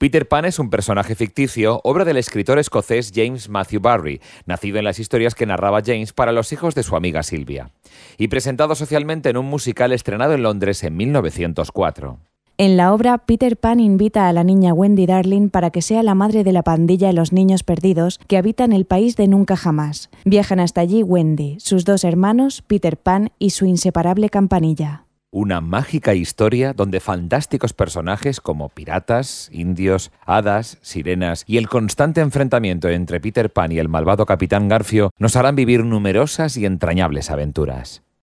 Peter Pan es un personaje ficticio, obra del escritor escocés James Matthew Barrie, nacido en las historias que narraba James para los hijos de su amiga Sylvia, y presentado socialmente en un musical estrenado en Londres en 1904. En la obra, Peter Pan invita a la niña Wendy Darling para que sea la madre de la pandilla de los niños perdidos que habitan el país de nunca jamás. Viajan hasta allí Wendy, sus dos hermanos, Peter Pan y su inseparable Campanilla. Una mágica historia donde fantásticos personajes como piratas, indios, hadas, sirenas y el constante enfrentamiento entre Peter Pan y el malvado Capitán Garfio nos harán vivir numerosas y entrañables aventuras.